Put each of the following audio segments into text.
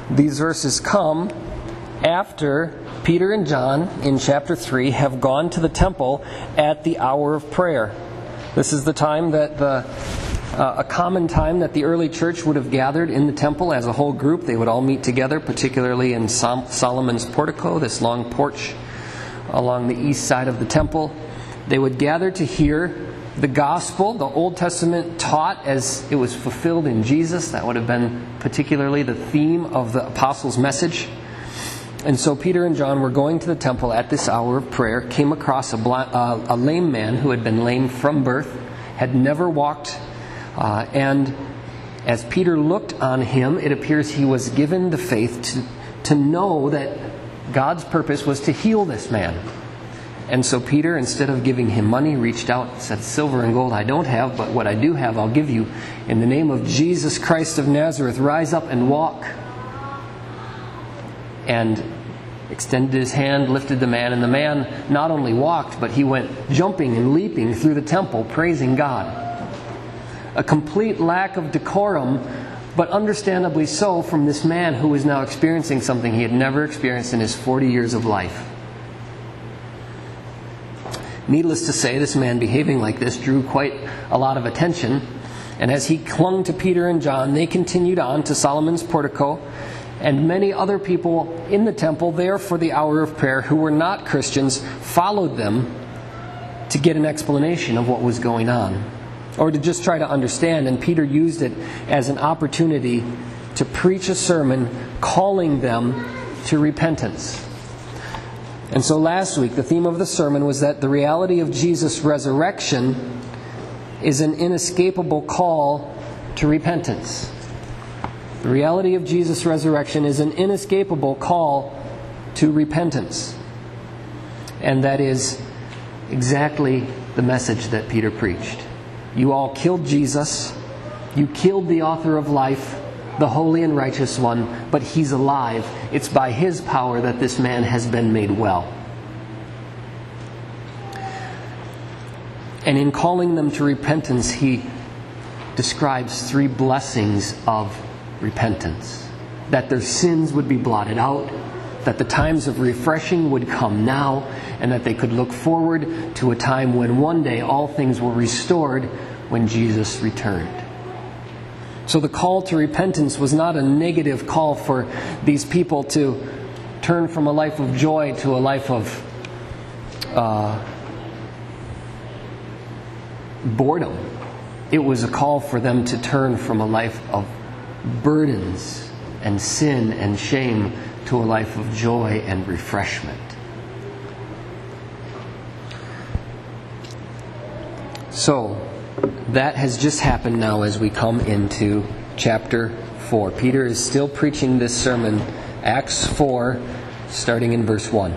These verses come after Peter and John in chapter 3 have gone to the temple at the hour of prayer. This is the time that a common time that the early church would have gathered in the temple as a whole group. They would all meet together, particularly in Solomon's portico, this long porch along the east side of the temple. They would gather to hear the gospel, the Old Testament taught as it was fulfilled in Jesus. That would have been particularly the theme of the apostles' message. And so Peter and John were going to the temple at this hour of prayer, came across a lame man who had been lame from birth, had never walked, and as Peter looked on him, it appears he was given the faith to know that God's purpose was to heal this man. And so Peter, instead of giving him money, reached out and said, "Silver and gold I don't have, but what I do have I'll give you. In the name of Jesus Christ of Nazareth, rise up and walk." And extended his hand, lifted the man, and the man not only walked, but he went jumping and leaping through the temple, praising God. A complete lack of decorum, but understandably so, from this man who was now experiencing something he had never experienced in his 40 years of life. Needless to say, this man behaving like this drew quite a lot of attention. And as he clung to Peter and John, they continued on to Solomon's portico, and many other people in the temple there for the hour of prayer who were not Christians followed them to get an explanation of what was going on, or to just try to understand. And Peter used it as an opportunity to preach a sermon calling them to repentance. And so last week, the theme of the sermon was that the reality of Jesus' resurrection is an inescapable call to repentance. The reality of Jesus' resurrection is an inescapable call to repentance. And that is exactly the message that Peter preached. You all killed Jesus. You killed the author of life, the holy and righteous one, but he's alive. It's by his power that this man has been made well. And in calling them to repentance, he describes 3 blessings of repentance. That their sins would be blotted out, that the times of refreshing would come now, and that they could look forward to a time when one day all things were restored when Jesus returned. So the call to repentance was not a negative call for these people to turn from a life of joy to a life of boredom. It was a call for them to turn from a life of burdens and sin and shame to a life of joy and refreshment. So, that has just happened now as we come into chapter 4. Peter is still preaching this sermon, Acts 4, starting in verse 1.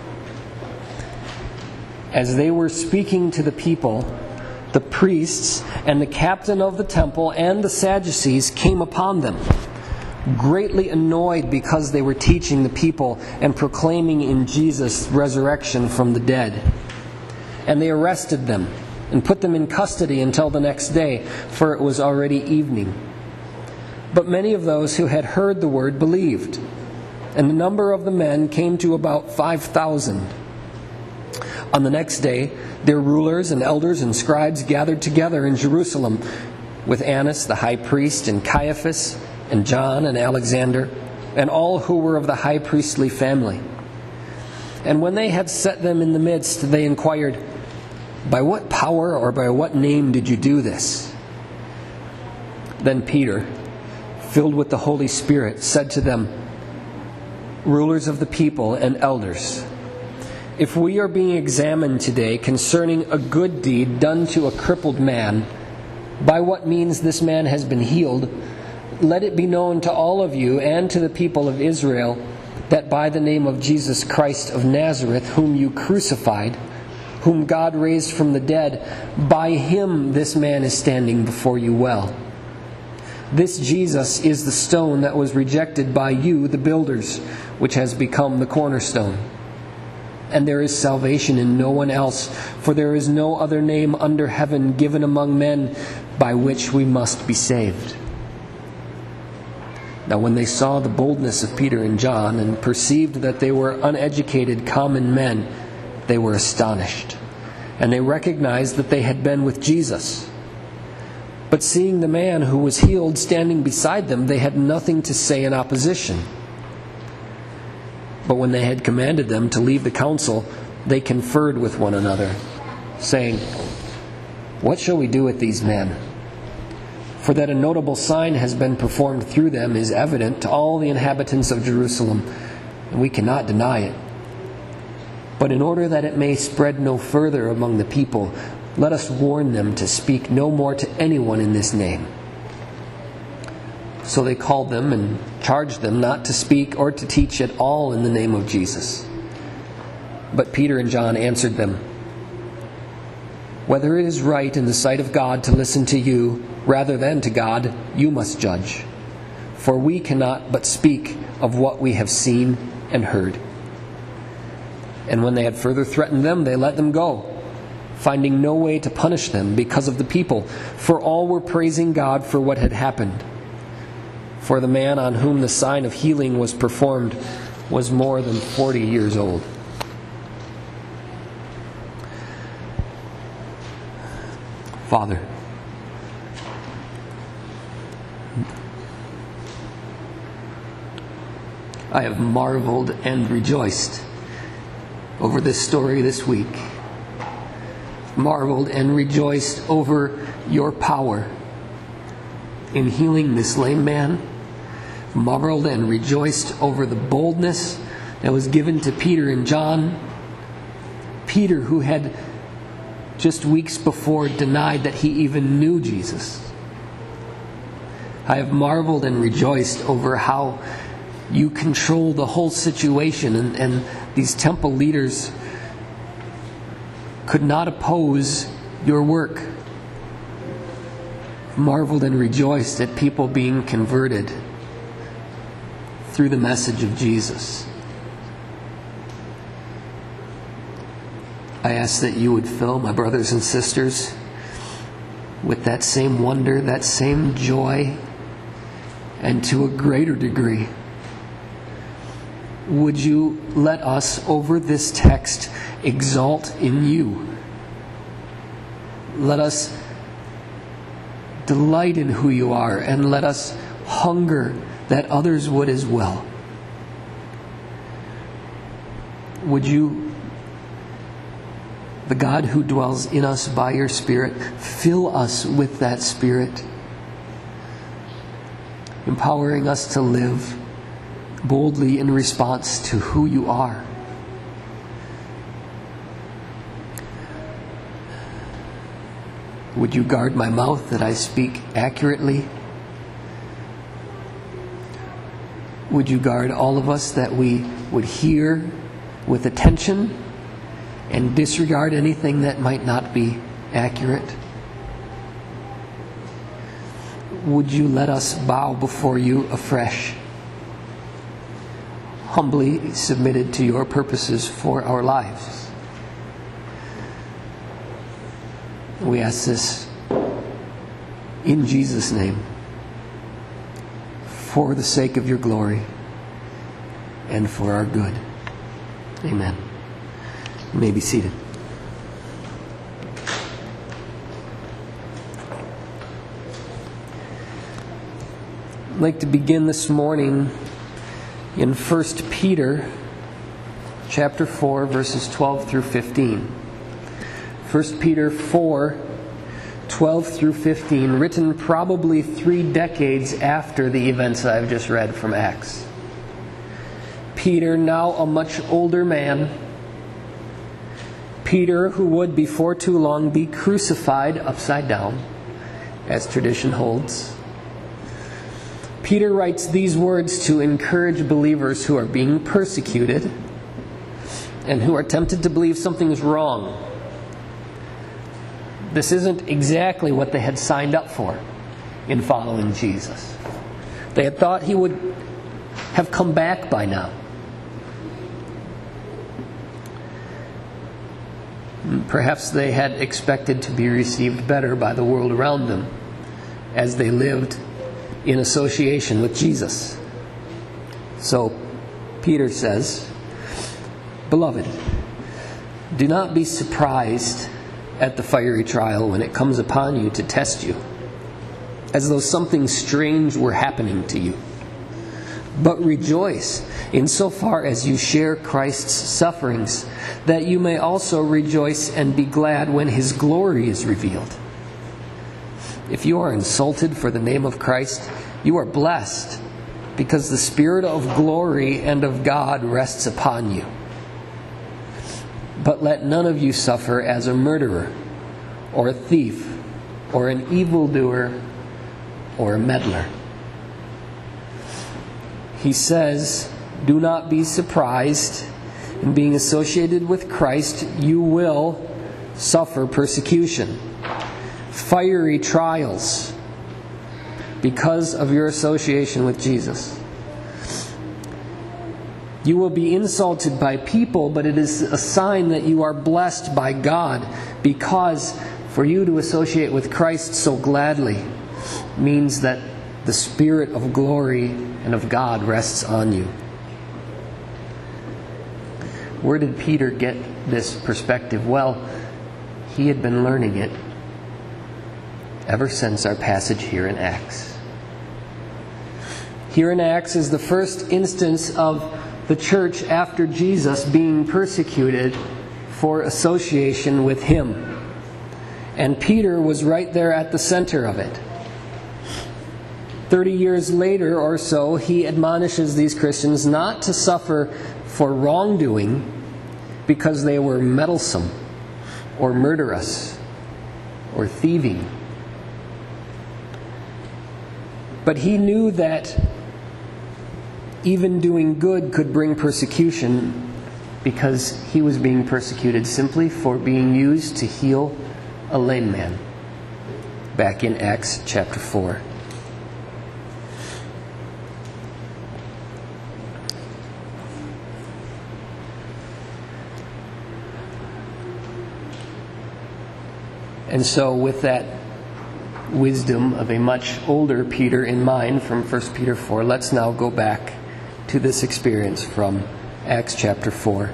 As they were speaking to the people, the priests and the captain of the temple and the Sadducees came upon them, greatly annoyed because they were teaching the people and proclaiming in Jesus' resurrection from the dead. And they arrested them and put them in custody until the next day, for it was already evening. But many of those who had heard the word believed, and the number of the men came to about 5,000. On the next day, their rulers and elders and scribes gathered together in Jerusalem with Annas the high priest, and Caiaphas, and John, and Alexander, and all who were of the high priestly family. And when they had set them in the midst, they inquired, "By what power or by what name did you do this?" Then Peter, filled with the Holy Spirit, said to them, "Rulers of the people and elders, if we are being examined today concerning a good deed done to a crippled man, by what means this man has been healed, let it be known to all of you and to the people of Israel that by the name of Jesus Christ of Nazareth, whom you crucified, whom God raised from the dead, by him this man is standing before you well. This Jesus is the stone that was rejected by you, the builders, which has become the cornerstone. And there is salvation in no one else, for there is no other name under heaven given among men by which we must be saved." Now when they saw the boldness of Peter and John and perceived that they were uneducated common men, they were astonished, and they recognized that they had been with Jesus. But seeing the man who was healed standing beside them, they had nothing to say in opposition. But when they had commanded them to leave the council, they conferred with one another, saying, "What shall we do with these men? For that a notable sign has been performed through them is evident to all the inhabitants of Jerusalem, and we cannot deny it. But in order that it may spread no further among the people, let us warn them to speak no more to anyone in this name." So they called them and charged them not to speak or to teach at all in the name of Jesus. But Peter and John answered them, "Whether it is right in the sight of God to listen to you rather than to God, you must judge. For we cannot but speak of what we have seen and heard." And when they had further threatened them, they let them go, finding no way to punish them because of the people, for all were praising God for what had happened. For the man on whom the sign of healing was performed was more than 40 years old. Father, I have marveled and rejoiced over this story this week. Marveled and rejoiced over your power in healing this lame man. Marveled and rejoiced over the boldness that was given to Peter and John. Peter, who had just weeks before denied that he even knew Jesus. I have marveled and rejoiced over how you control the whole situation, and these temple leaders could not oppose your work. Marveled and rejoiced at people being converted through the message of Jesus. I ask that you would fill my brothers and sisters with that same wonder, that same joy, and to a greater degree, would you let us, over this text, exalt in you. Let us delight in who you are, and let us hunger that others would as well. Would you, the God who dwells in us by your Spirit, fill us with that Spirit, empowering us to live boldly in response to who you are. Would you guard my mouth that I speak accurately? Would you guard all of us that we would hear with attention and disregard anything that might not be accurate? Would you let us bow before you afresh, humbly submitted to your purposes for our lives? We ask this in Jesus' name, for the sake of your glory and for our good. Amen. You may be seated. I'd like to begin this morning in 1 Peter chapter 4, verses 12 through 15. 1 Peter 4, 12 through 15, written probably 3 decades after the events I've just read from Acts. Peter, now a much older man, Peter, who would before too long be crucified upside down, as tradition holds. Peter writes these words to encourage believers who are being persecuted and who are tempted to believe something is wrong. This isn't exactly what they had signed up for in following Jesus. They had thought he would have come back by now. Perhaps they had expected to be received better by the world around them as they lived in association with Jesus. So Peter says, "Beloved, do not be surprised at the fiery trial when it comes upon you to test you, as though something strange were happening to you. But rejoice insofar as you share Christ's sufferings, that you may also rejoice and be glad when His glory is revealed. If you are insulted for the name of Christ, you are blessed, because the Spirit of glory and of God rests upon you. But let none of you suffer as a murderer, or a thief, or an evildoer, or a meddler." He says, do not be surprised. In being associated with Christ, you will suffer persecution, fiery trials, because of your association with Jesus. You will be insulted by people, but it is a sign that you are blessed by God, because for you to associate with Christ so gladly means that the Spirit of glory and of God rests on you. Where did Peter get this perspective? Well, he had been learning it ever since our passage here in Acts. Here in Acts is the first instance of the church after Jesus being persecuted for association with Him. And Peter was right there at the center of it. 30 years later or so, he admonishes these Christians not to suffer for wrongdoing because they were meddlesome or murderous or thieving. But he knew that even doing good could bring persecution, because he was being persecuted simply for being used to heal a lame man. Back in Acts chapter 4. And so with that wisdom of a much older Peter in mind from 1 Peter 4, let's now go back to this experience from Acts chapter 4.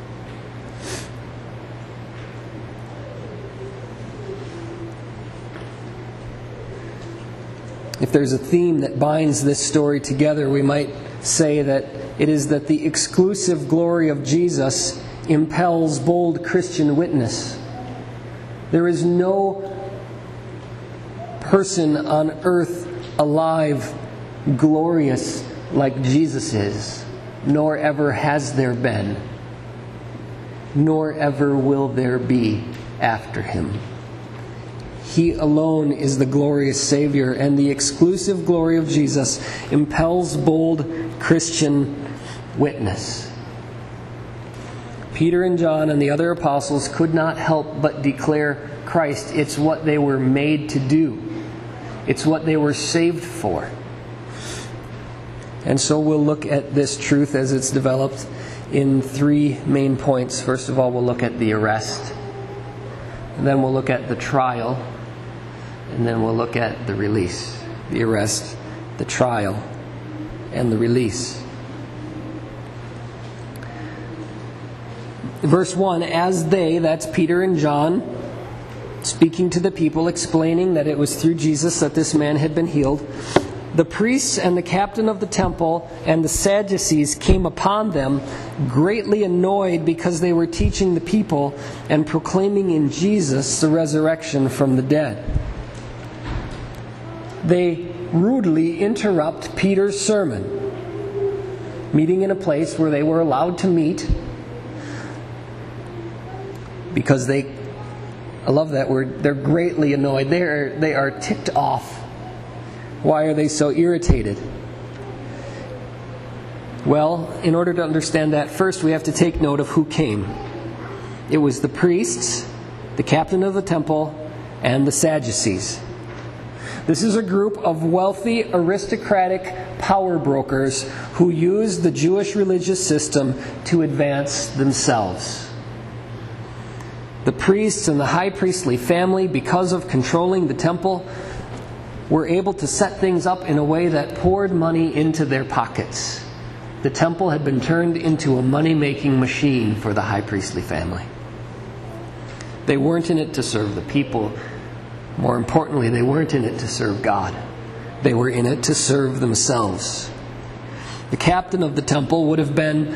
If there's a theme that binds this story together, we might say that it is that the exclusive glory of Jesus impels bold Christian witness. There is no person on earth alive glorious like Jesus is, nor ever has there been, nor ever will there be after Him. He alone is the glorious Savior, and the exclusive glory of Jesus impels bold Christian witness. Peter and John and the other apostles could not help but declare Christ. It's what they were made to do. It's what they were saved for. And so we'll look at this truth as it's developed in three main points. First of all, we'll look at the arrest. And then we'll look at the trial. And then we'll look at the release. The arrest, the trial, and the release. Verse 1, as they, that's Peter and John, speaking to the people, explaining that it was through Jesus that this man had been healed, the priests and the captain of the temple and the Sadducees came upon them, greatly annoyed because they were teaching the people and proclaiming in Jesus the resurrection from the dead. They rudely interrupt Peter's sermon, meeting in a place where they were allowed to meet, because I love that word, they're greatly annoyed. They are ticked off. Why are they so irritated? Well, in order to understand that, first we have to take note of who came. It was the priests, the captain of the temple, and the Sadducees. This is a group of wealthy, aristocratic power brokers who used the Jewish religious system to advance themselves. The priests and the high priestly family, because of controlling the temple, were able to set things up in a way that poured money into their pockets. The temple had been turned into a money-making machine for the high priestly family. They weren't in it to serve the people. More importantly, they weren't in it to serve God. They were in it to serve themselves. The captain of the temple would have been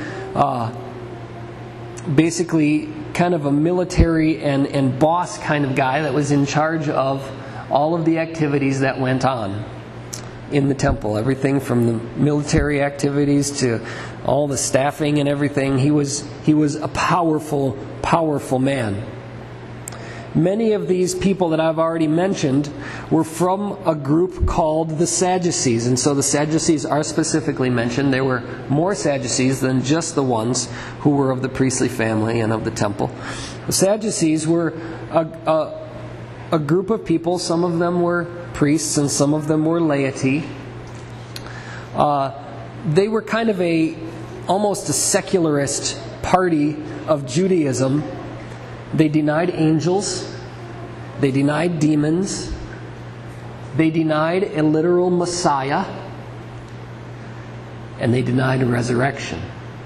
basically kind of a military and boss kind of guy that was in charge of all of the activities that went on in the temple. Everything from the military activities to all the staffing and everything. He was a powerful, powerful man. Many of these people that I've already mentioned were from a group called the Sadducees. And so the Sadducees are specifically mentioned. There were more Sadducees than just the ones who were of the priestly family and of the temple. The Sadducees were a group of people. Some of them were priests and some of them were laity. They were kind of almost a secularist party of Judaism. They denied angels, they denied demons, they denied a literal Messiah, and they denied a resurrection.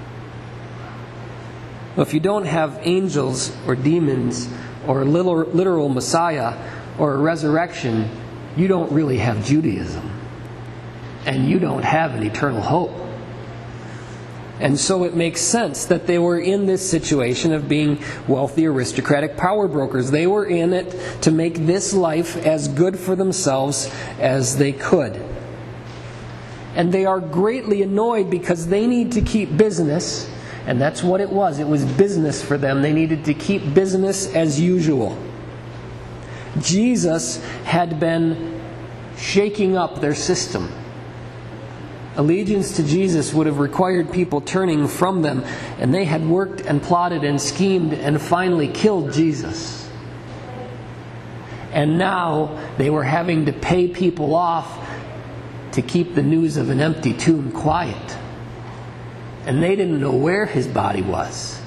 Well, if you don't have angels or demons or a literal Messiah or a resurrection, you don't really have Judaism, and you don't have an eternal hope. And so it makes sense that they were in this situation of being wealthy, aristocratic power brokers. They were in it to make this life as good for themselves as they could. And they are greatly annoyed because they need to keep business. And that's what it was. It was business for them. They needed to keep business as usual. Jesus had been shaking up their system. Allegiance to Jesus would have required people turning from them, and they had worked and plotted and schemed and finally killed Jesus. And now they were having to pay people off to keep the news of an empty tomb quiet. And they didn't know where his body was.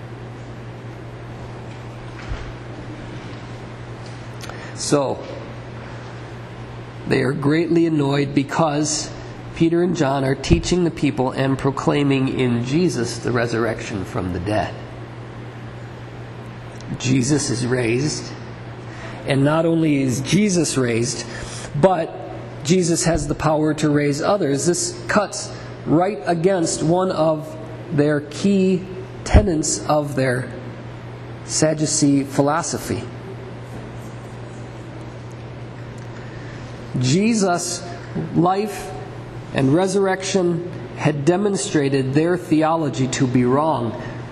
So, they are greatly annoyed because Peter and John are teaching the people and proclaiming in Jesus the resurrection from the dead. Jesus is raised. And not only is Jesus raised, but Jesus has the power to raise others. This cuts right against one of their key tenets of their Sadducee philosophy. Jesus' life and resurrection had demonstrated their theology to be wrong.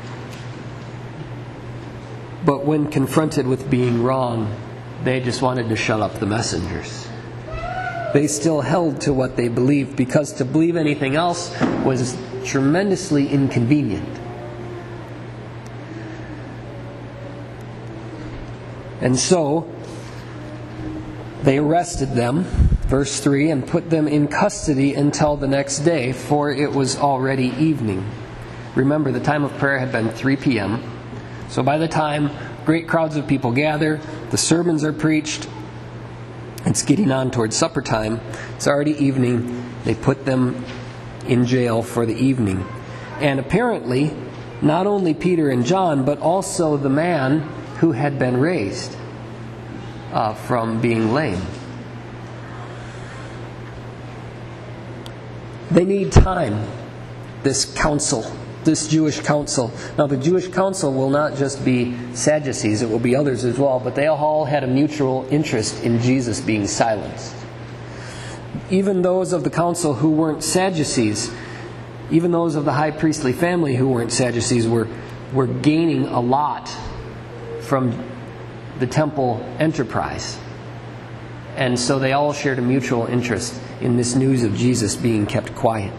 But when confronted with being wrong, they just wanted to shut up the messengers. They still held to what they believed, because to believe anything else was tremendously inconvenient. And so, they arrested them, verse 3, and put them in custody until the next day, for it was already evening. Remember, the time of prayer had been 3 p.m. So by the time great crowds of people gather, the sermons are preached, it's getting on towards supper time, it's already evening, they put them in jail for the evening. And apparently, not only Peter and John, but also the man who had been raised from being lame. They need time, this council, this Jewish council. Now the Jewish council will not just be Sadducees, it will be others as well, but they all had a mutual interest in Jesus being silenced. Even those of the council who weren't Sadducees, even those of the high priestly family who weren't Sadducees, were gaining a lot from the temple enterprise. And so they all shared a mutual interest in this news of Jesus being kept quiet.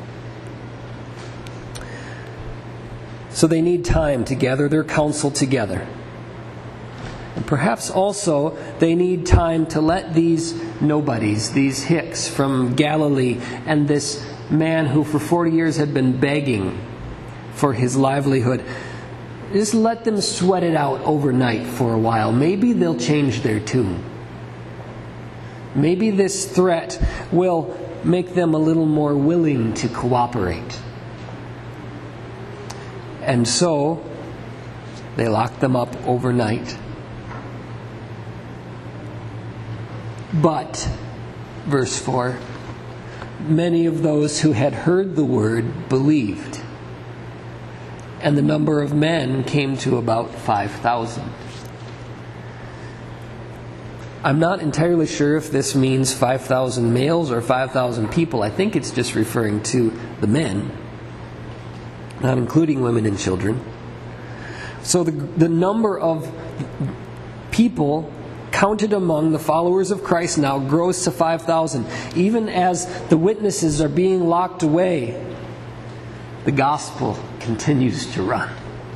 So they need time to gather their council together. And perhaps also they need time to let these nobodies, these hicks from Galilee, and this man who for 40 years had been begging for his livelihood, just let them sweat it out overnight for a while. Maybe they'll change their tune. Maybe this threat will make them a little more willing to cooperate. And so they locked them up overnight. But, verse 4, many of those who had heard the word believed, and the number of men came to about 5,000. I'm not entirely sure if this means 5,000 males or 5,000 people. I think it's just referring to the men, not including women and children. So the number of people counted among the followers of Christ now grows to 5,000. Even as the witnesses are being locked away, the gospel continues to run.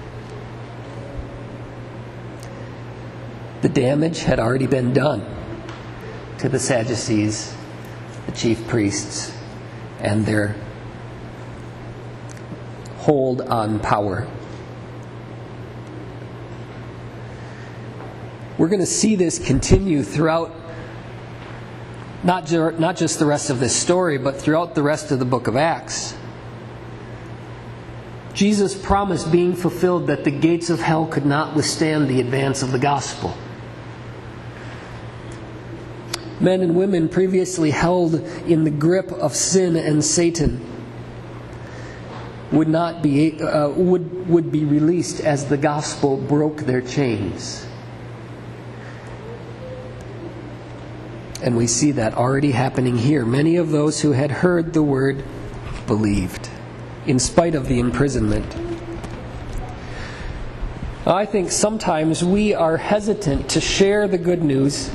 The damage had already been done to the Sadducees, the chief priests, and their hold on power. We're going to see this continue throughout not just the rest of this story, but throughout the rest of the book of Acts. Jesus' promise being fulfilled that the gates of hell could not withstand the advance of the gospel. Men and women previously held in the grip of sin and Satan would be released as the gospel broke their chains. And we see that already happening here. Many of those who had heard the word believed, in spite of the imprisonment. I think sometimes we are hesitant to share the good news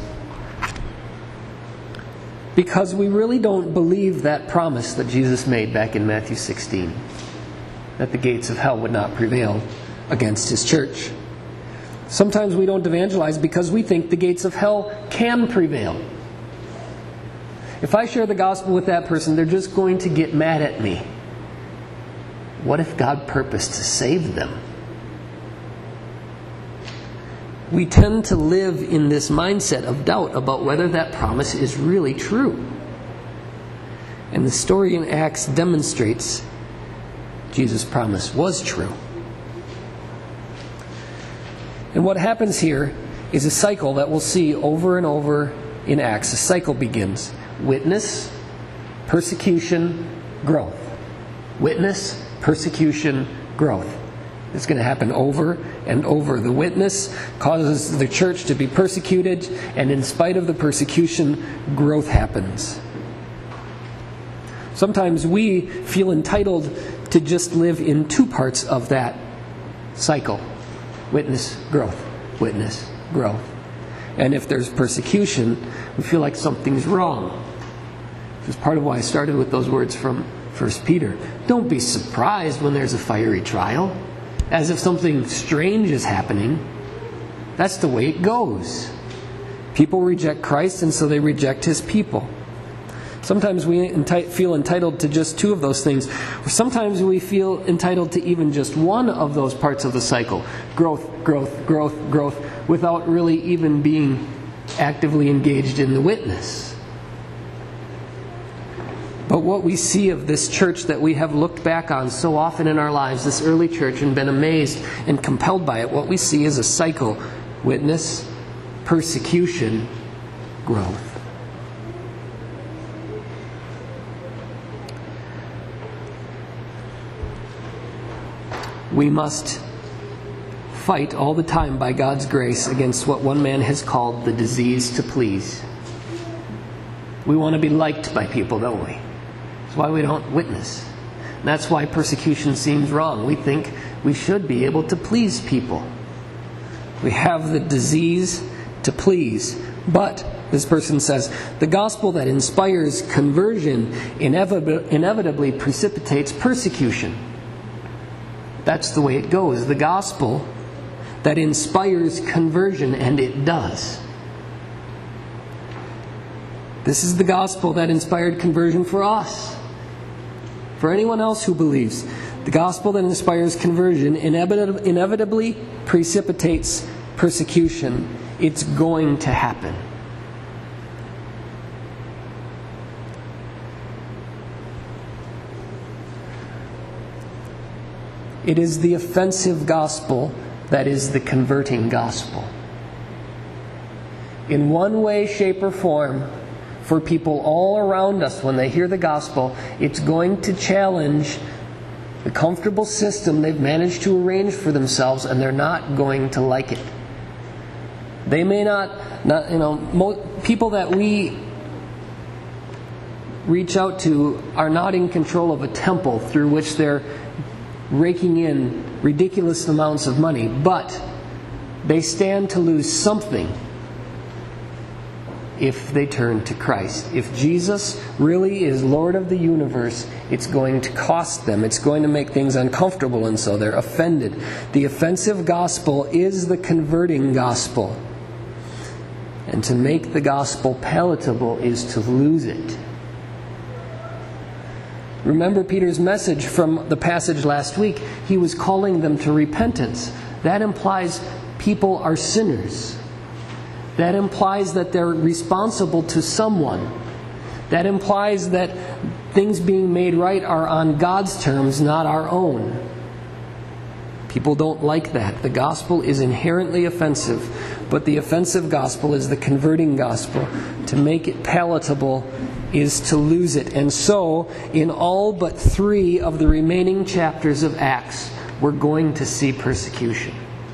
because we really don't believe that promise that Jesus made back in Matthew 16, that the gates of hell would not prevail against His church. Sometimes we don't evangelize because we think the gates of hell can prevail. If I share the gospel with that person, they're just going to get mad at me. What if God purposed to save them? We tend to live in this mindset of doubt about whether that promise is really true. And the story in Acts demonstrates Jesus' promise was true. And what happens here is a cycle that we'll see over and over in Acts. A cycle begins. Witness, persecution, growth. Witness, persecution, growth. It's going to happen over and over. The witness causes the church to be persecuted, and in spite of the persecution, growth happens. Sometimes we feel entitled to just live in two parts of that cycle. Witness, growth. Witness, growth. And if there's persecution, we feel like something's wrong. This is part of why I started with those words from 1 Peter. Don't be surprised when there's a fiery trial, as if something strange is happening. That's the way it goes. People reject Christ, and so they reject His people. Sometimes we feel entitled to just two of those things, or sometimes we feel entitled to even just one of those parts of the cycle. Growth, growth, growth, growth, without really even being actively engaged in the witness. But what we see of this church that we have looked back on so often in our lives, this early church, and been amazed and compelled by it, what we see is a cycle. Witness, persecution, growth. We must fight all the time by God's grace against what one man has called the disease to please. We want to be liked by people, don't we? That's why we don't witness. And that's why persecution seems wrong. We think we should be able to please people. We have the disease to please. But, this person says, the gospel that inspires conversion inevitably precipitates persecution. That's the way it goes. The gospel that inspires conversion, and it does. This is the gospel that inspired conversion for us. For anyone else who believes, the gospel that inspires conversion inevitably precipitates persecution. It's going to happen. It is the offensive gospel that is the converting gospel. In one way, shape, or form, for people all around us, when they hear the gospel, it's going to challenge the comfortable system they've managed to arrange for themselves, and they're not going to like it. They may not people that we reach out to are not in control of a temple through which they're raking in ridiculous amounts of money, but they stand to lose something if they turn to Christ. If Jesus really is Lord of the universe, it's going to cost them. It's going to make things uncomfortable, and so they're offended. The offensive gospel is the converting gospel. And to make the gospel palatable is to lose it. Remember Peter's message from the passage last week. He was calling them to repentance. That implies people are sinners. That implies that they're responsible to someone. That implies that things being made right are on God's terms, not our own. People don't like that. The gospel is inherently offensive, but the offensive gospel is the converting gospel. To make it palatable is to lose it. And so, in all but 3 of the remaining chapters of Acts, we're going to see persecution.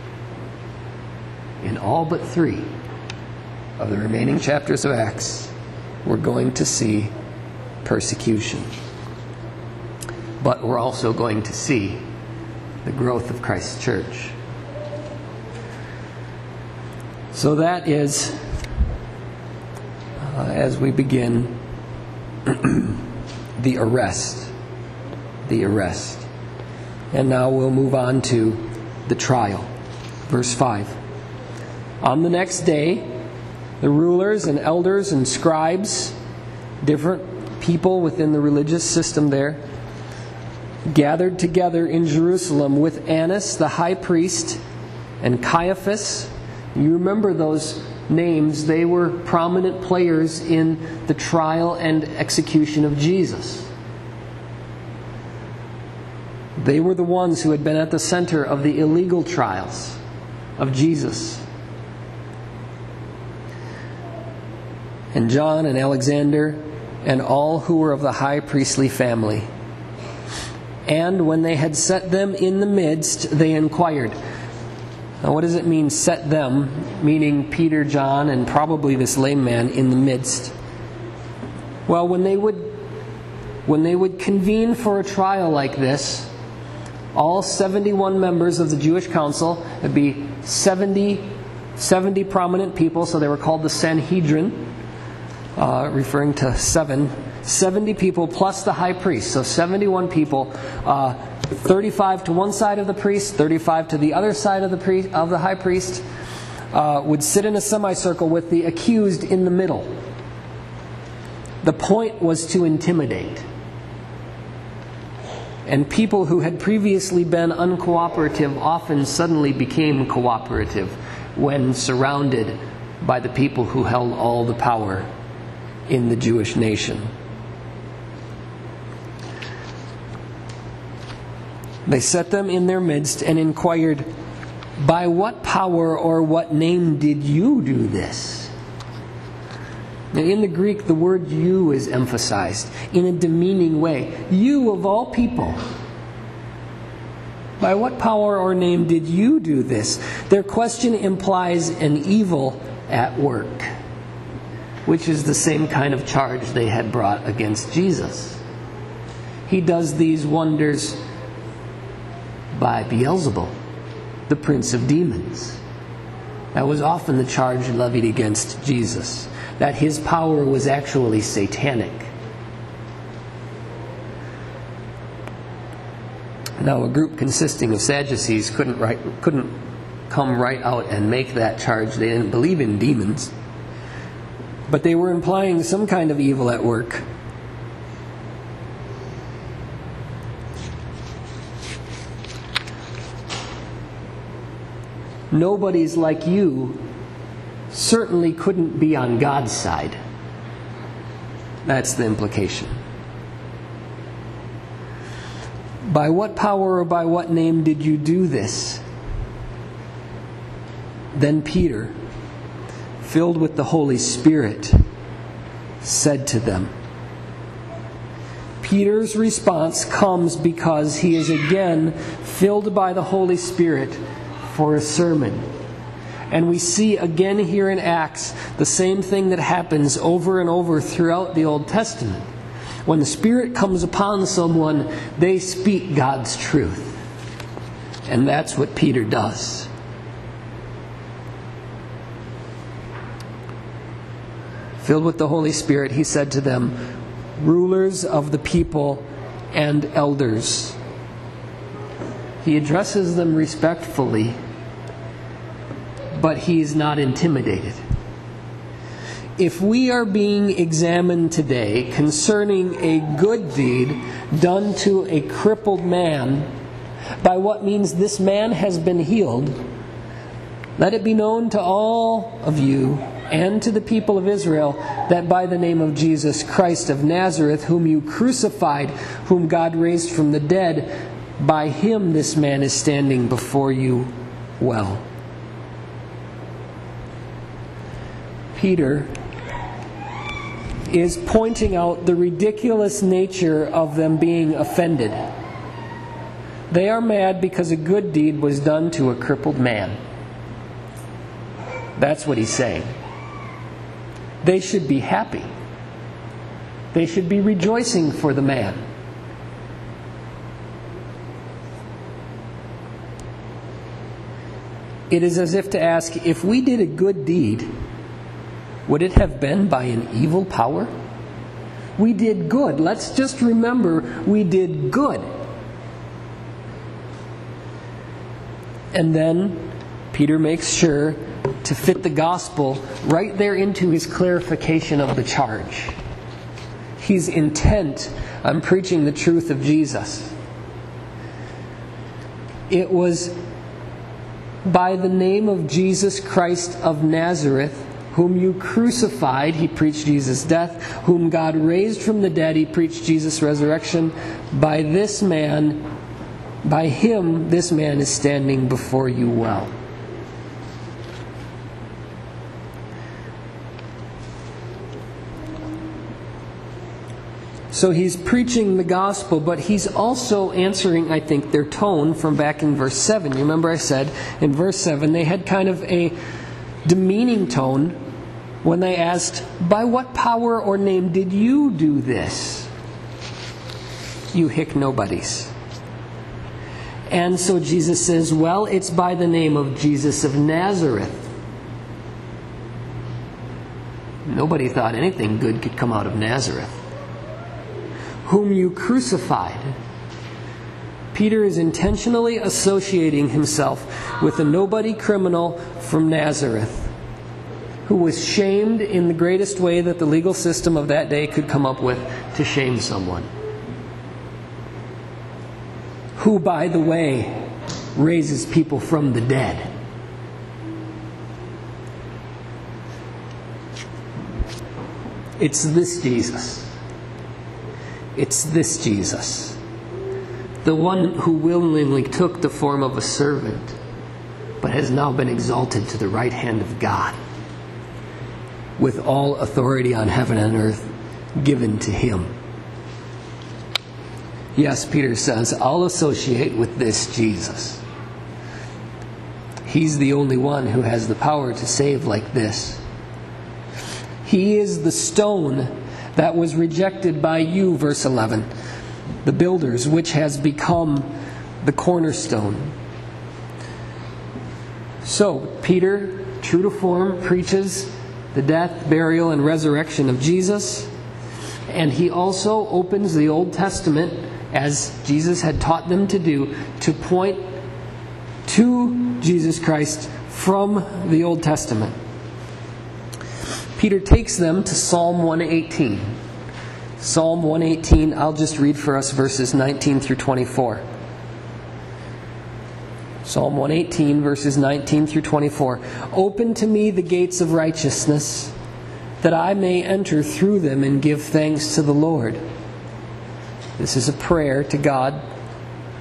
In all but 3 of the remaining chapters of Acts, we're going to see persecution. But we're also going to see the growth of Christ's church. So that is, as we begin, the arrest. The arrest. And now we'll move on to the trial. Verse 5. On the next day, the rulers and elders and scribes, different people within the religious system there, gathered together in Jerusalem with Annas the high priest and Caiaphas. You remember those names. They were prominent players in the trial and execution of Jesus. They were the ones who had been at the center of the illegal trials of Jesus. And John and Alexander and all who were of the high priestly family. And when they had set them in the midst, they inquired. Now what does it mean, set them? Meaning Peter, John, and probably this lame man in the midst. Well, when they would convene for a trial like this, all 71 members of the Jewish council, it'd be 70 prominent people, so they were called the Sanhedrin, referring to 70 people plus the high priest. So 71 people, 35 to one side of the priest, 35 to the other side of the high priest, would sit in a semicircle with the accused in the middle. The point was to intimidate. And people who had previously been uncooperative often suddenly became cooperative when surrounded by the people who held all the power in the Jewish nation. They set them in their midst and inquired, "By what power or what name did you do this?" Now, in the Greek, the word "you" is emphasized in a demeaning way. You of all people. By what power or name did you do this? Their question implies an evil at work, which is the same kind of charge they had brought against Jesus. He does these wonders by Beelzebul, the prince of demons. That was often the charge levied against Jesus, that his power was actually satanic. Now, a group consisting of Sadducees couldn't come right out and make that charge. They didn't believe in demons, but they were implying some kind of evil at work. Nobody's like you certainly couldn't be on God's side. That's the implication. By what power or by what name did you do this?" Then Peter, filled with the Holy Spirit, said to them. Peter's response comes because he is again filled by the Holy Spirit for a sermon. And we see again here in Acts the same thing that happens over and over throughout the Old Testament. When the Spirit comes upon someone, they speak God's truth. And that's what Peter does. Filled with the Holy Spirit, he said to them, "Rulers of the people and elders." He addresses them respectfully, but he is not intimidated. If we are being examined today concerning a good deed done to a crippled man, by what means this man has been healed, let it be known to all of you and to the people of Israel that by the name of Jesus Christ of Nazareth, whom you crucified, whom God raised from the dead, by him this man is standing before you well. Peter is pointing out the ridiculous nature of them being offended. They are mad because a good deed was done to a crippled man. That's what he's saying. They should be happy. They should be rejoicing for the man. It is as if to ask, if we did a good deed, would it have been by an evil power? We did good. Let's just remember, we did good. And then Peter makes sure to fit the gospel right there into his clarification of the charge. He's intent on preaching the truth of Jesus. It was by the name of Jesus Christ of Nazareth, whom you crucified, he preached Jesus' death. Whom God raised from the dead, he preached Jesus' resurrection. By him, this man is standing before you well. So he's preaching the gospel, but he's also answering, I think, their tone from back in verse 7. You remember I said in verse 7 they had kind of a demeaning tone when they asked, "By what power or name did you do this? You hick nobodies." And so Jesus says, "Well, it's by the name of Jesus of Nazareth." Nobody thought anything good could come out of Nazareth. "Whom you crucified." Peter is intentionally associating himself with a nobody criminal from Nazareth, who was shamed in the greatest way that the legal system of that day could come up with to shame someone. Who, by the way, raises people from the dead. It's this Jesus. It's this Jesus. The one who willingly took the form of a servant, but has now been exalted to the right hand of God, with all authority on heaven and earth given to him. Yes, Peter says, I'll associate with this Jesus. He's the only one who has the power to save like this. He is the stone that was rejected by you, verse 11, the builders, which has become the cornerstone. So, Peter, true to form, preaches the death, burial, and resurrection of Jesus. And he also opens the Old Testament, as Jesus had taught them to do, to point to Jesus Christ from the Old Testament. Peter takes them to Psalm 118. Psalm 118, I'll just read for us verses 19 through 24. Psalm 118, verses 19 through 24. "Open to me the gates of righteousness, that I may enter through them and give thanks to the Lord." This is a prayer to God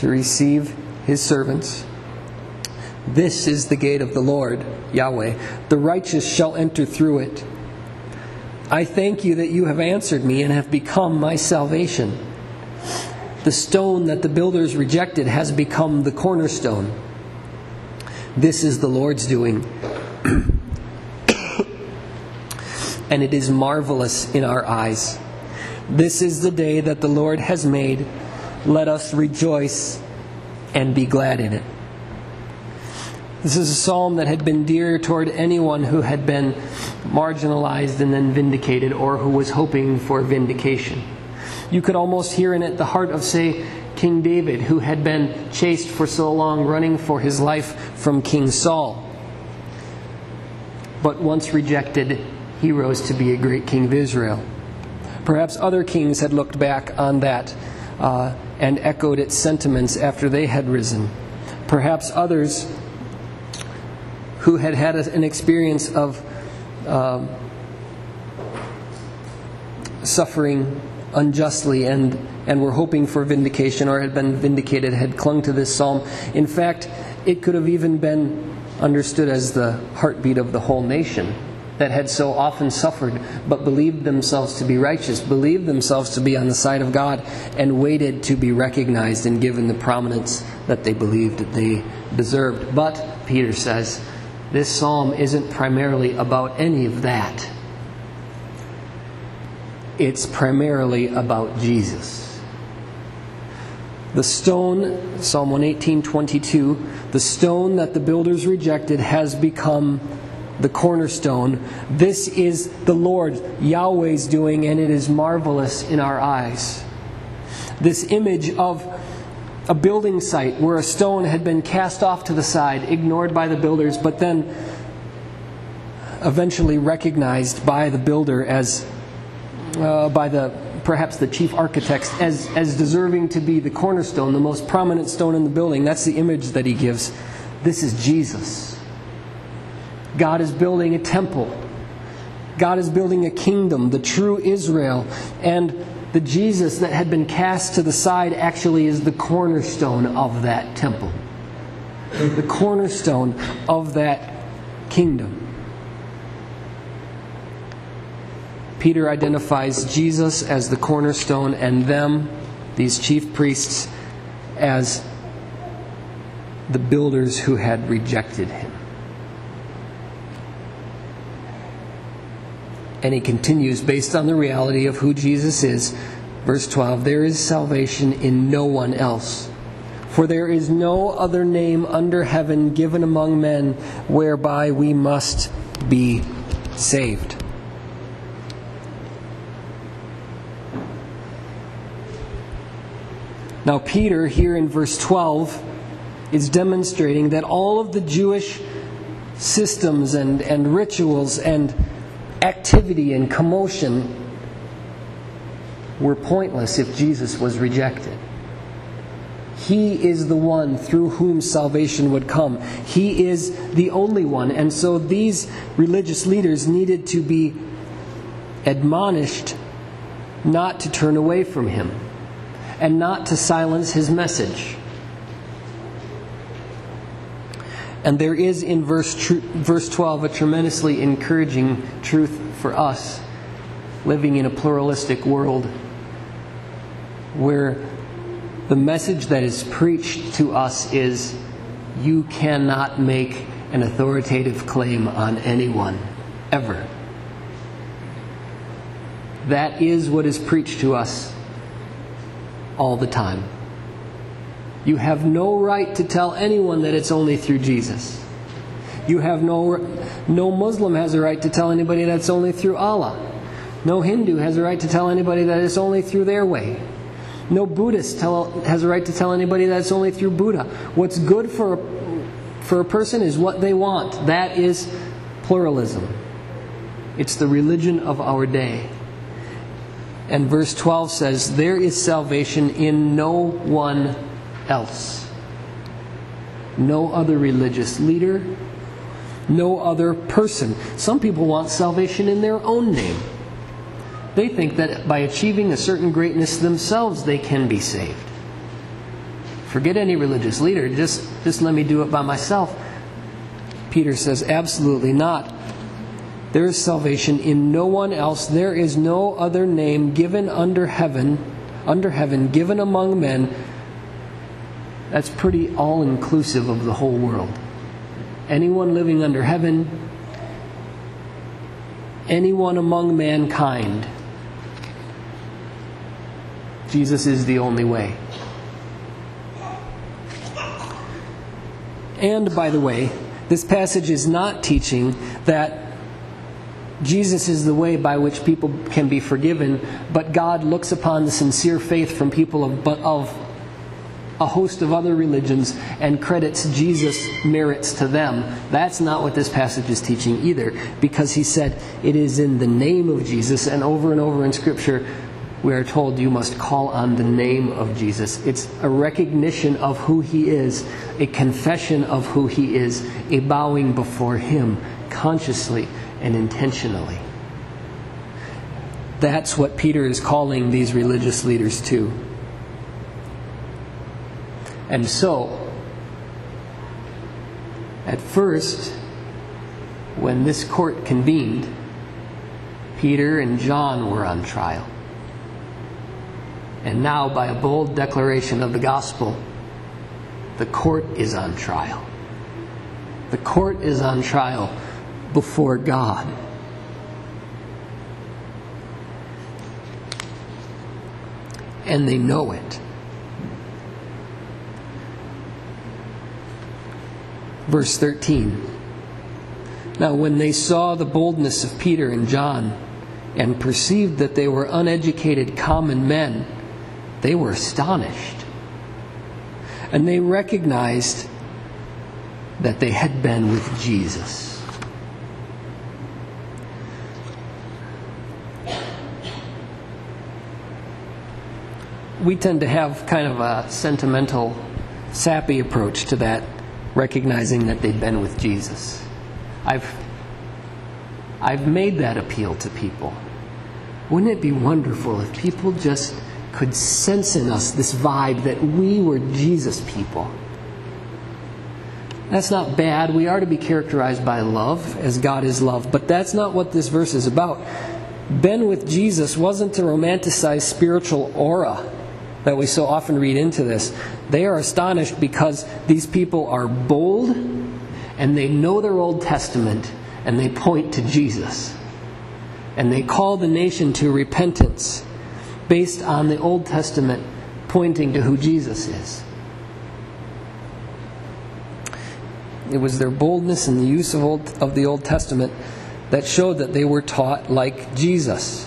to receive His servants. This is the gate of the Lord, Yahweh. The righteous shall enter through it. I thank you that you have answered me and have become my salvation. The stone that the builders rejected has become the cornerstone. This is the Lord's doing, and it is marvelous in our eyes. This is the day that the Lord has made. Let us rejoice and be glad in it. This is a psalm that had been dear toward anyone who had been marginalized and then vindicated, or who was hoping for vindication. You could almost hear in it the heart of, say, King David, who had been chased for so long, running for his life from King Saul. But once rejected, he rose to be a great king of Israel. Perhaps other kings had looked back on that and echoed its sentiments after they had risen. Perhaps others who had had an experience of suffering unjustly and were hoping for vindication, or had been vindicated, had clung to this psalm. In fact, it could have even been understood as the heartbeat of the whole nation that had so often suffered, but believed themselves to be righteous, believed themselves to be on the side of God, and waited to be recognized and given the prominence that they believed that they deserved. But, Peter says, this psalm isn't primarily about any of that. It's primarily about Jesus. The stone, Psalm 118:22, the stone that the builders rejected has become the cornerstone. This is the Lord, Yahweh's doing, and it is marvelous in our eyes. This image of a building site where a stone had been cast off to the side, ignored by the builders, but then eventually recognized by the builder as perhaps the chief architects as deserving to be the cornerstone, the most prominent stone in the building. That's the image that he gives. This is Jesus. God is building a temple. God is building a kingdom, the true Israel. And the Jesus that had been cast to the side actually is the cornerstone of that temple. The cornerstone of that kingdom. Peter identifies Jesus as the cornerstone and them, these chief priests, as the builders who had rejected him. And he continues, based on the reality of who Jesus is, verse 12, there is salvation in no one else. For there is no other name under heaven given among men whereby we must be saved. Now Peter, here in verse 12, is demonstrating that all of the Jewish systems and rituals and activity and commotion were pointless if Jesus was rejected. He is the one through whom salvation would come. He is the only one. And so these religious leaders needed to be admonished not to turn away from him and not to silence his message. And there is in verse 12 a tremendously encouraging truth for us living in a pluralistic world where the message that is preached to us is you cannot make an authoritative claim on anyone, ever. That is what is preached to us all the time. You have no right to tell anyone that it's only through Jesus. You have no Muslim has a right to tell anybody that it's only through Allah. No Hindu has a right to tell anybody that it's only through their way. No Buddhist has a right to tell anybody that it's only through Buddha. What's good for a person is what they want. That is pluralism. It's the religion of our day. And verse 12 says, there is salvation in no one else. No other religious leader, no other person. Some people want salvation in their own name. They think that by achieving a certain greatness themselves, they can be saved. Forget any religious leader. Just let me do it by myself. Peter says, absolutely not. There is salvation in no one else. There is no other name given under heaven, given among men. That's pretty all-inclusive of the whole world. Anyone living under heaven, anyone among mankind. Jesus is the only way. And, by the way, this passage is not teaching that Jesus is the way by which people can be forgiven, but God looks upon the sincere faith from people of a host of other religions and credits Jesus' merits to them. That's not what this passage is teaching either, because he said it is in the name of Jesus, and over in Scripture we are told you must call on the name of Jesus. It's a recognition of who he is, a confession of who he is, a bowing before him consciously and intentionally. That's what Peter is calling these religious leaders to. And so, at first, when this court convened, Peter and John were on trial. And now, by a bold declaration of the gospel, the court is on trial. The court is on trial before God. And they know it. Verse 13. Now when they saw the boldness of Peter and John and perceived that they were uneducated common men, they were astonished. And they recognized that they had been with Jesus. We tend to have kind of a sentimental, sappy approach to that, recognizing that they'd been with Jesus. I've made that appeal to people. Wouldn't it be wonderful if people just could sense in us this vibe that we were Jesus people? That's not bad. We are to be characterized by love, as God is love. But that's not what this verse is about. Been with Jesus wasn't to romanticize spiritual aura that we so often read into this. They are astonished because these people are bold and they know their Old Testament and they point to Jesus. And they call the nation to repentance based on the Old Testament pointing to who Jesus is. It was their boldness in the use of the Old Testament that showed that they were taught like Jesus.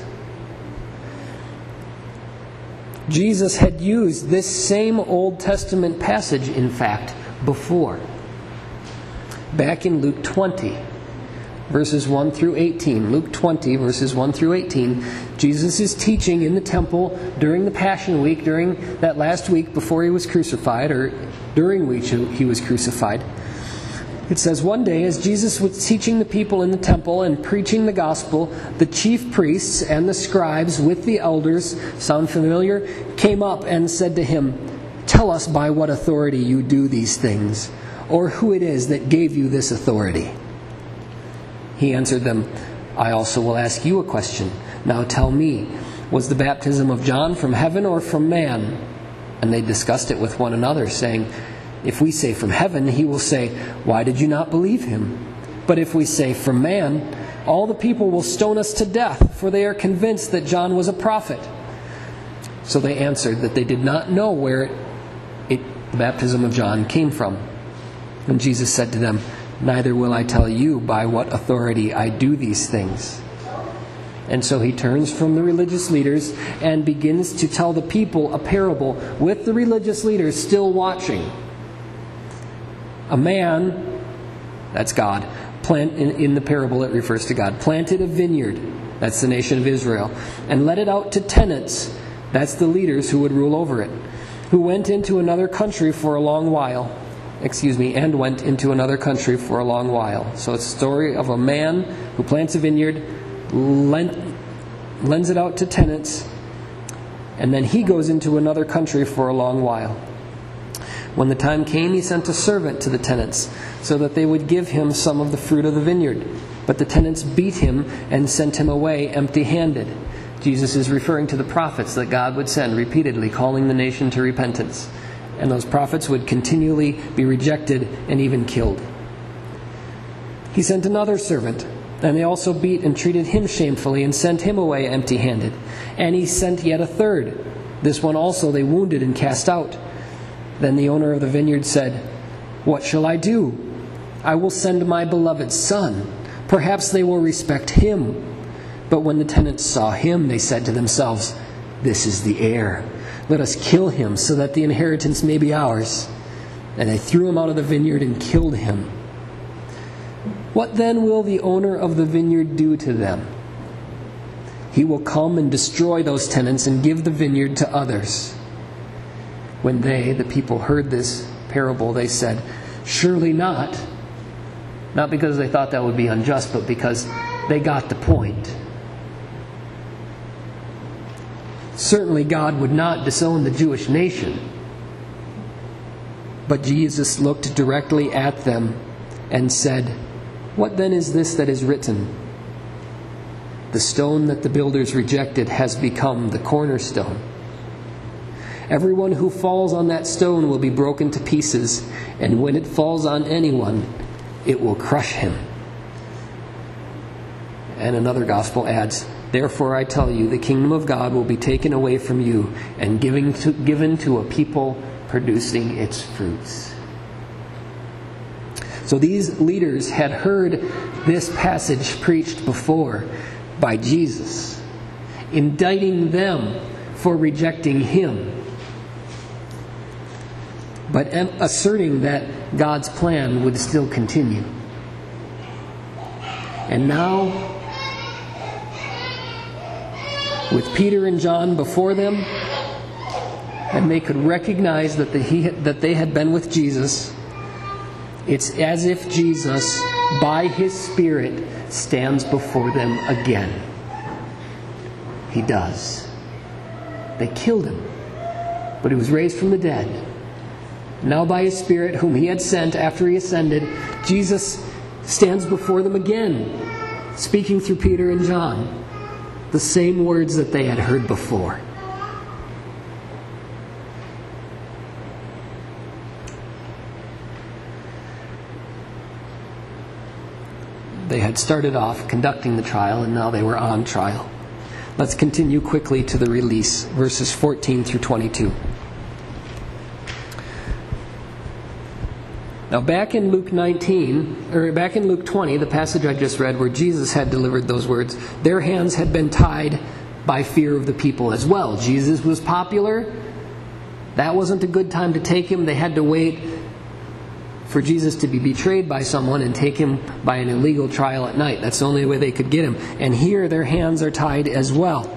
Jesus had used this same Old Testament passage, in fact, before. Back in Luke 20, verses 1 through 18. Luke 20, verses 1 through 18. Jesus is teaching in the temple during the Passion Week, during that last week before he was crucified, or during which he was crucified. It says, one day as Jesus was teaching the people in the temple and preaching the gospel, the chief priests and the scribes with the elders, sound familiar, came up and said to him, "Tell us by what authority you do these things, or who it is that gave you this authority." He answered them, "I also will ask you a question. Now tell me, was the baptism of John from heaven or from man?" And they discussed it with one another, saying, "If we say from heaven, he will say, 'Why did you not believe him?' But if we say from man, all the people will stone us to death, for they are convinced that John was a prophet." So they answered that they did not know where the baptism of John came from. And Jesus said to them, "Neither will I tell you by what authority I do these things." And so he turns from the religious leaders and begins to tell the people a parable with the religious leaders still watching. A man, that's God, in the parable it refers to God, planted a vineyard, that's the nation of Israel, and let it out to tenants, that's the leaders who would rule over it, who went into another country for a long while. And went into another country for a long while. So it's a story of a man who plants a vineyard, lends it out to tenants, and then he goes into another country for a long while. When the time came, he sent a servant to the tenants, so that they would give him some of the fruit of the vineyard. But the tenants beat him and sent him away empty-handed. Jesus is referring to the prophets that God would send repeatedly, calling the nation to repentance. And those prophets would continually be rejected and even killed. He sent another servant, and they also beat and treated him shamefully and sent him away empty-handed. And he sent yet a third. This one also they wounded and cast out. Then the owner of the vineyard said, "What shall I do? I will send my beloved son. Perhaps they will respect him." But when the tenants saw him, they said to themselves, "This is the heir. Let us kill him, so that the inheritance may be ours." And they threw him out of the vineyard and killed him. What then will the owner of the vineyard do to them? He will come and destroy those tenants and give the vineyard to others. When they, the people, heard this parable, they said, "Surely not." Not because they thought that would be unjust, but because they got the point. Certainly God would not disown the Jewish nation. But Jesus looked directly at them and said, "What then is this that is written? The stone that the builders rejected has become the cornerstone. Everyone who falls on that stone will be broken to pieces, and when it falls on anyone, it will crush him." And another gospel adds, "Therefore I tell you, the kingdom of God will be taken away from you and given to a people producing its fruits." So these leaders had heard this passage preached before by Jesus, indicting them for rejecting him, but asserting that God's plan would still continue. And now, with Peter and John before them, and they could recognize that they had been with Jesus, it's as if Jesus, by his Spirit, stands before them again. He does. They killed him, but he was raised from the dead. Now by his Spirit, whom he had sent after he ascended, Jesus stands before them again, speaking through Peter and John the same words that they had heard before. They had started off conducting the trial, and now they were on trial. Let's continue quickly to the release, verses 14 through 22. Now back in Luke 20, the passage I just read where Jesus had delivered those words, their hands had been tied by fear of the people as well. Jesus was popular. That wasn't a good time to take him. They had to wait for Jesus to be betrayed by someone and take him by an illegal trial at night. That's the only way they could get him. And here their hands are tied as well.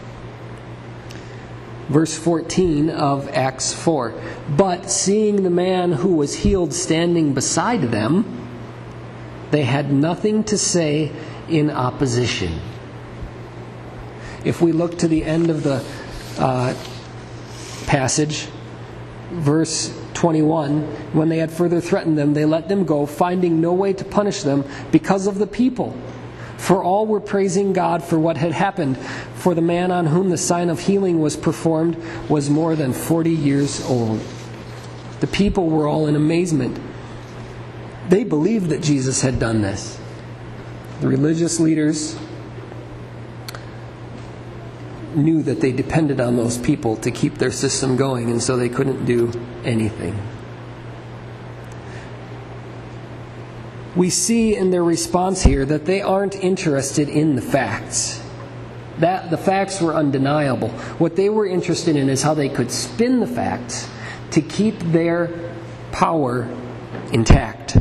Verse 14 of Acts 4. But seeing the man who was healed standing beside them, they had nothing to say in opposition. If we look to the end of the passage, verse 21, when they had further threatened them, they let them go, finding no way to punish them because of the people. For all were praising God for what had happened, for the man on whom the sign of healing was performed was more than 40 years old. The people were all in amazement. They believed that Jesus had done this. The religious leaders knew that they depended on those people to keep their system going, and so they couldn't do anything. We see in their response here that they aren't interested in the facts. That the facts were undeniable. What they were interested in is how they could spin the facts to keep their power intact.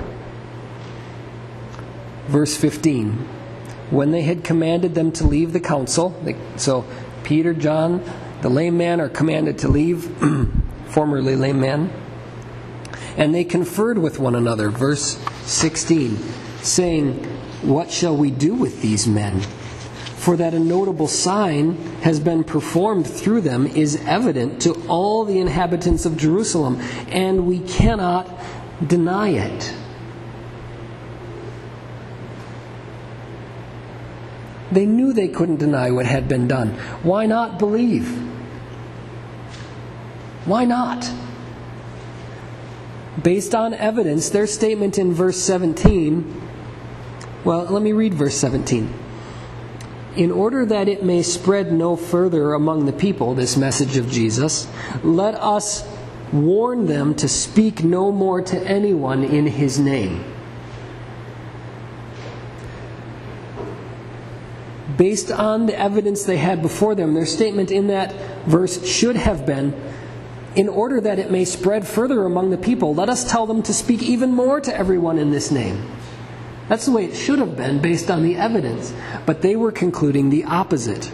Verse 15. When they had commanded them to leave the council, so Peter, John, the lame man are commanded to leave, formerly lame man, and they conferred with one another, verse 16, saying, "What shall we do with these men? For that a notable sign has been performed through them is evident to all the inhabitants of Jerusalem, and we cannot deny it. They knew they couldn't deny what had been done. Why not believe? Why not? Based on evidence, their statement in verse 17, well, let me read verse 17. In order that it may spread no further among the people, this message of Jesus, let us warn them to speak no more to anyone in his name. Based on the evidence they had before them, their statement in that verse should have been, in order that it may spread further among the people, let us tell them to speak even more to everyone in this name. That's the way it should have been based on the evidence. But they were concluding the opposite.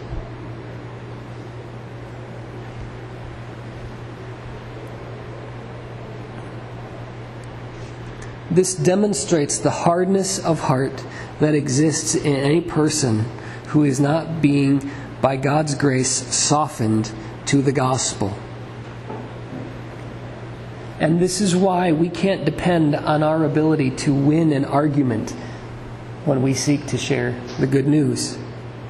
This demonstrates the hardness of heart that exists in any person who is not being, by God's grace, softened to the gospel. And this is why we can't depend on our ability to win an argument when we seek to share the good news.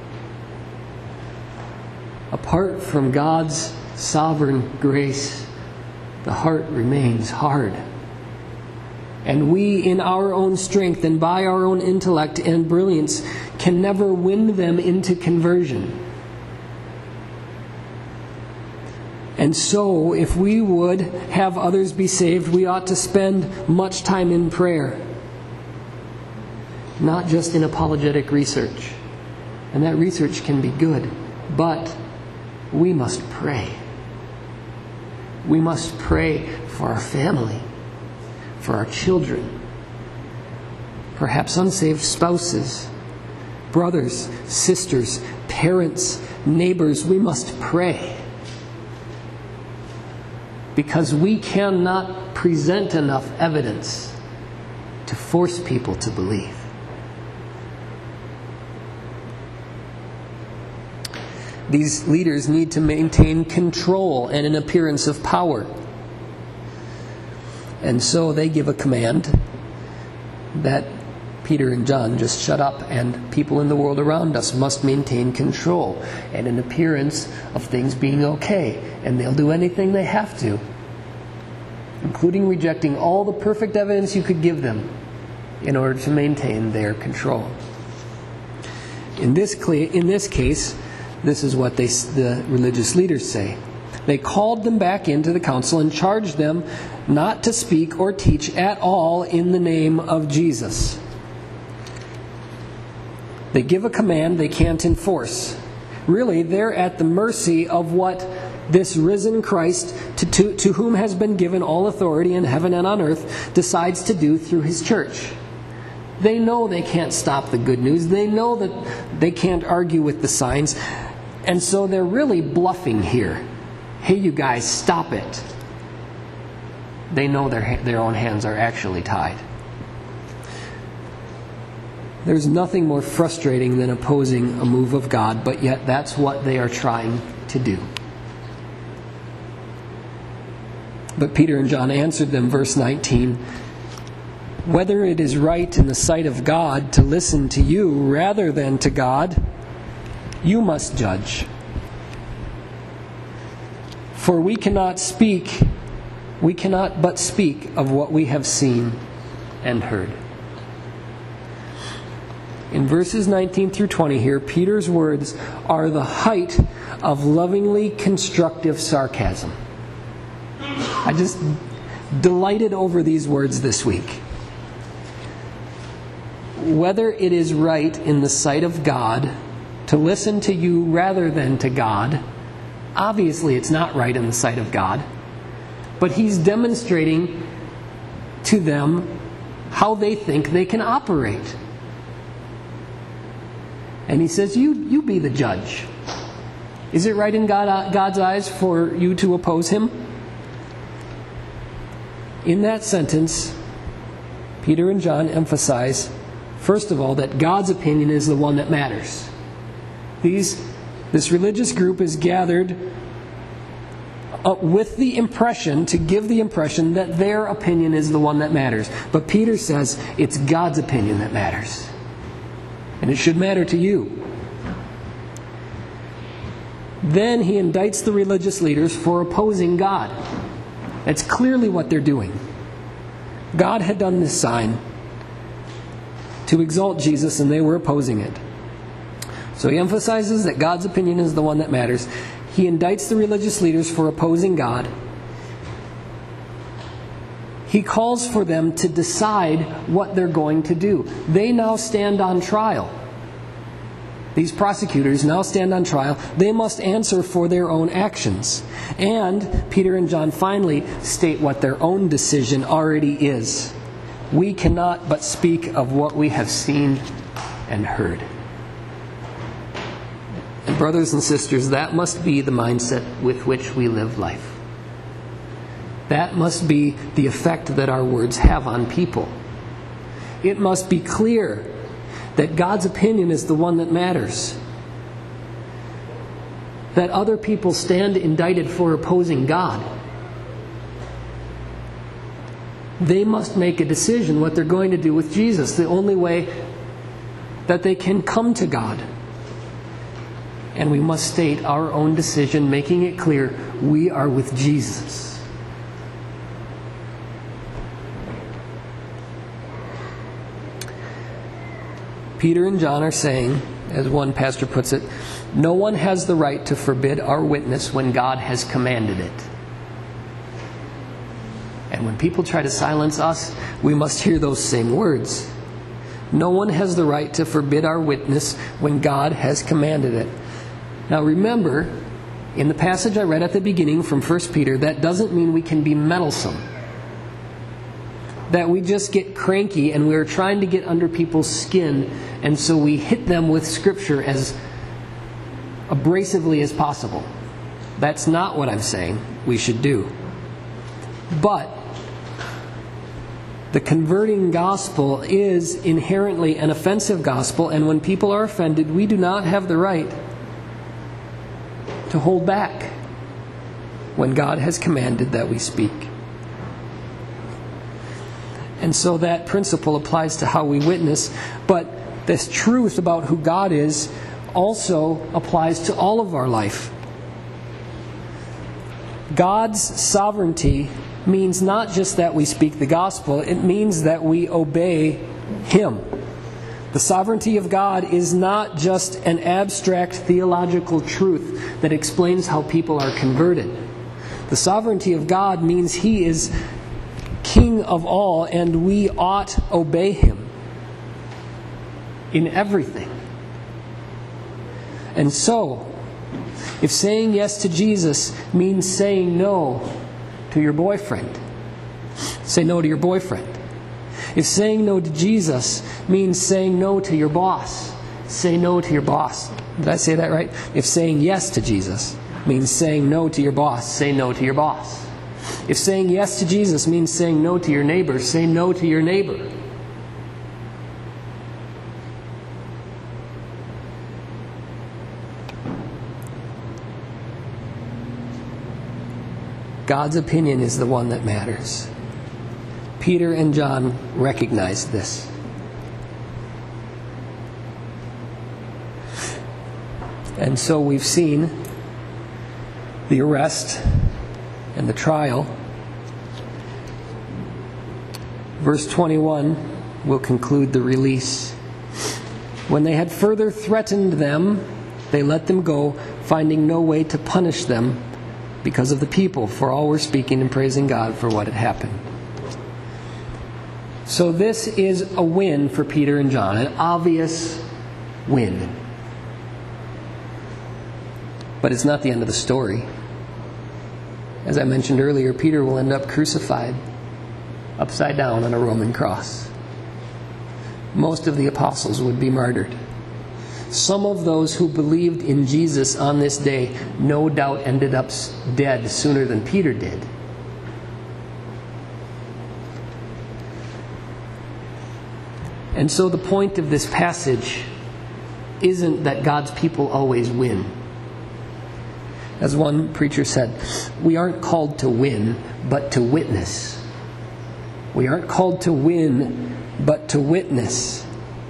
Apart from God's sovereign grace, the heart remains hard. And we, in our own strength and by our own intellect and brilliance, can never win them into conversion. And so, if we would have others be saved, we ought to spend much time in prayer, not just in apologetic research. And that research can be good, but we must pray. We must pray for our family, for our children, perhaps unsaved spouses, brothers, sisters, parents, neighbors. We must pray. Because we cannot present enough evidence to force people to believe. These leaders need to maintain control and an appearance of power. And so they give a command that Peter and John just shut up, and people in the world around us must maintain control and an appearance of things being okay. And they'll do anything they have to, including rejecting all the perfect evidence you could give them in order to maintain their control. In this case, this is what the religious leaders say. They called them back into the council and charged them not to speak or teach at all in the name of Jesus. They give a command they can't enforce. Really, they're at the mercy of what this risen Christ, to whom has been given all authority in heaven and on earth, decides to do through his church. They know they can't stop the good news. They know that they can't argue with the signs. And so they're really bluffing here. Hey, you guys, stop it. They know their own hands are actually tied. There's nothing more frustrating than opposing a move of God, but yet that's what they are trying to do. But Peter and John answered them, verse 19, whether it is right in the sight of God to listen to you rather than to God, you must judge. For we cannot but speak of what we have seen and heard. In verses 19 through 20 here, Peter's words are the height of lovingly constructive sarcasm. I just delighted over these words this week. Whether it is right in the sight of God to listen to you rather than to God, obviously it's not right in the sight of God, but he's demonstrating to them how they think they can operate. And he says, you be the judge. Is it right in God's eyes for you to oppose him? In that sentence, Peter and John emphasize, first of all, that God's opinion is the one that matters. This religious group is gathered with the impression, to give the impression that their opinion is the one that matters. But Peter says it's God's opinion that matters. And it should matter to you. Then he indicts the religious leaders for opposing God. That's clearly what they're doing. God had done this sign to exalt Jesus, and they were opposing it. So he emphasizes that God's opinion is the one that matters. He indicts the religious leaders for opposing God. He calls for them to decide what they're going to do. They now stand on trial. These prosecutors now stand on trial. They must answer for their own actions. And Peter and John finally state what their own decision already is. We cannot but speak of what we have seen and heard. And brothers and sisters, that must be the mindset with which we live life. That must be the effect that our words have on people. It must be clear that God's opinion is the one that matters. That other people stand indicted for opposing God. They must make a decision what they're going to do with Jesus, the only way that they can come to God. And we must state our own decision, making it clear we are with Jesus. Peter and John are saying, as one pastor puts it, no one has the right to forbid our witness when God has commanded it. And when people try to silence us, we must hear those same words. No one has the right to forbid our witness when God has commanded it. Now remember, in the passage I read at the beginning from 1 Peter, that doesn't mean we can be meddlesome. That we just get cranky and we're trying to get under people's skin, and so we hit them with Scripture as abrasively as possible. That's not what I'm saying we should do. But the converting gospel is inherently an offensive gospel, and when people are offended, we do not have the right to hold back when God has commanded that we speak. And so that principle applies to how we witness, but this truth about who God is also applies to all of our life. God's sovereignty means not just that we speak the gospel, it means that we obey Him. The sovereignty of God is not just an abstract theological truth that explains how people are converted. The sovereignty of God means He is King of all, and we ought obey Him in everything. And so, if saying yes to Jesus means saying no to your boyfriend, say no to your boyfriend. If saying no to Jesus means saying no to your boss, say no to your boss. Did I say that right? If saying yes to Jesus means saying no to your boss, say no to your boss. If saying yes to Jesus means saying no to your neighbor, say no to your neighbor. God's opinion is the one that matters. Peter and John recognized this. And so we've seen the arrest and the trial. Verse 21 will conclude the release. When they had further threatened them, they let them go, finding no way to punish them because of the people, for all were speaking and praising God for what had happened. So this is a win for Peter and John, an obvious win. But it's not the end of the story. As I mentioned earlier, Peter will end up crucified upside down on a Roman cross. Most of the apostles would be martyred. Some of those who believed in Jesus on this day no doubt ended up dead sooner than Peter did. And so the point of this passage isn't that God's people always win. As one preacher said, we aren't called to win, but to witness. We aren't called to win, but to witness.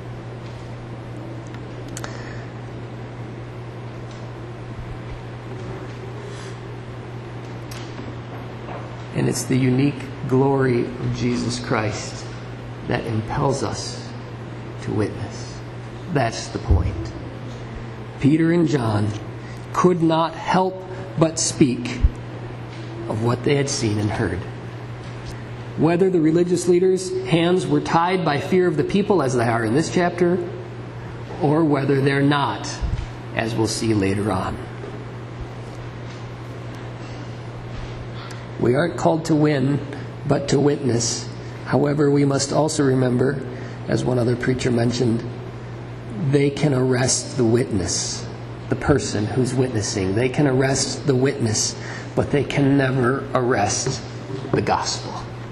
And it's the unique glory of Jesus Christ that impels us to witness. That's the point. Peter and John could not help but speak of what they had seen and heard. Whether the religious leaders' hands were tied by fear of the people, as they are in this chapter, or whether they're not, as we'll see later on. We aren't called to win, but to witness. However, we must also remember, as one other preacher mentioned, they can arrest the witness, the person who's witnessing. They can arrest the witness, but they can never arrest the gospel.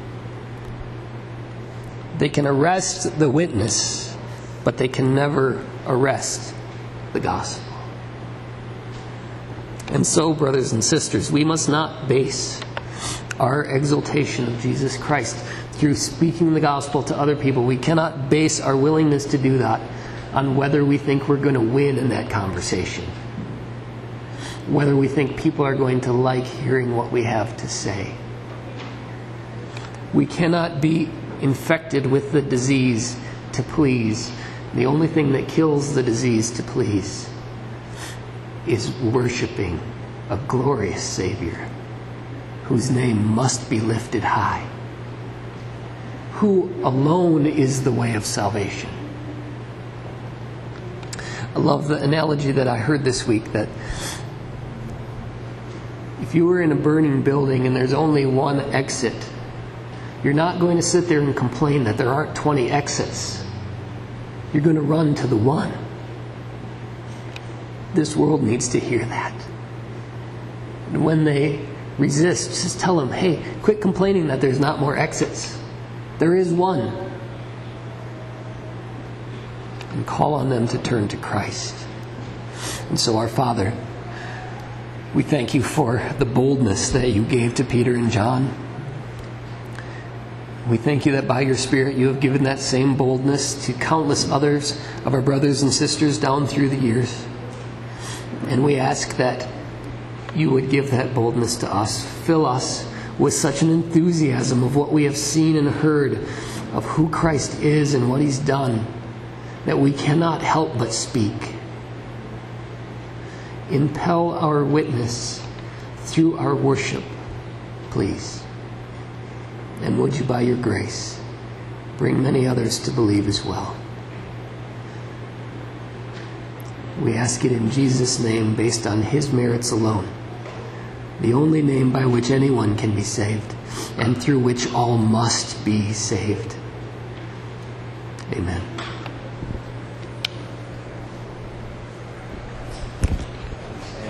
They can arrest the witness, but they can never arrest the gospel. And so, brothers and sisters, we must not base our exaltation of Jesus Christ through speaking the gospel to other people. We cannot base our willingness to do that on whether we think we're going to win in that conversation, whether we think people are going to like hearing what we have to say. We cannot be infected with the disease to please. The only thing that kills the disease to please is worshiping a glorious Savior whose name must be lifted high, who alone is the way of salvation. I love the analogy that I heard this week that if you were in a burning building and there's only one exit, you're not going to sit there and complain that there aren't 20 exits. You're going to run to the one. This world needs to hear that. And when they resist, just tell them, hey, quit complaining that there's not more exits. There is one. And call on them to turn to Christ. And so, our Father, we thank you for the boldness that you gave to Peter and John. We thank you that by your Spirit you have given that same boldness to countless others of our brothers and sisters down through the years. And we ask that you would give that boldness to us. Fill us with such an enthusiasm of what we have seen and heard of who Christ is and what he's done, that we cannot help but speak. Impel our witness through our worship, please. And would you, by your grace, bring many others to believe as well. We ask it in Jesus' name, based on his merits alone, the only name by which anyone can be saved, and through which all must be saved. Amen.